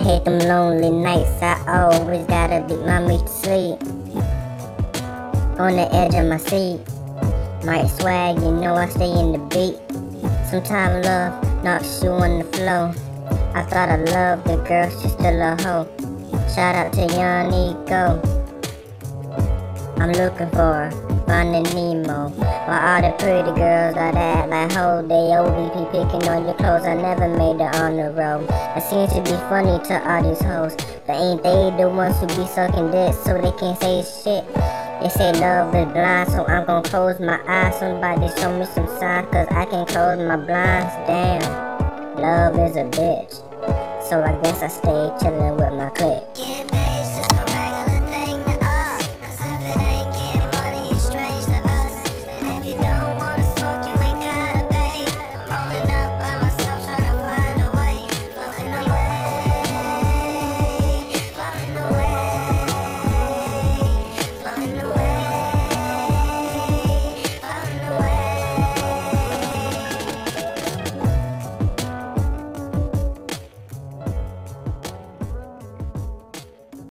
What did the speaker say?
hate them lonely nights. I always gotta beat my meat to sleep on the edge of my seat. Might swag, you know I stay in the beat. Sometimes love knocks you on the floor. I thought I loved the girl, she's still a hoe. Shout out to Young Ego. I'm looking for Finding Nemo. While all the pretty girls got act like hoes, they OVP picking on your clothes. I never made it on the road. It seems to be funny to all these hoes, but ain't they the ones who be sucking dick so they can't say shit? They say love is blind, so I'm gonna close my eyes. Somebody show me some signs, cause I can't close my blinds. Damn, love is a bitch, so I guess I stay chillin' with my clique.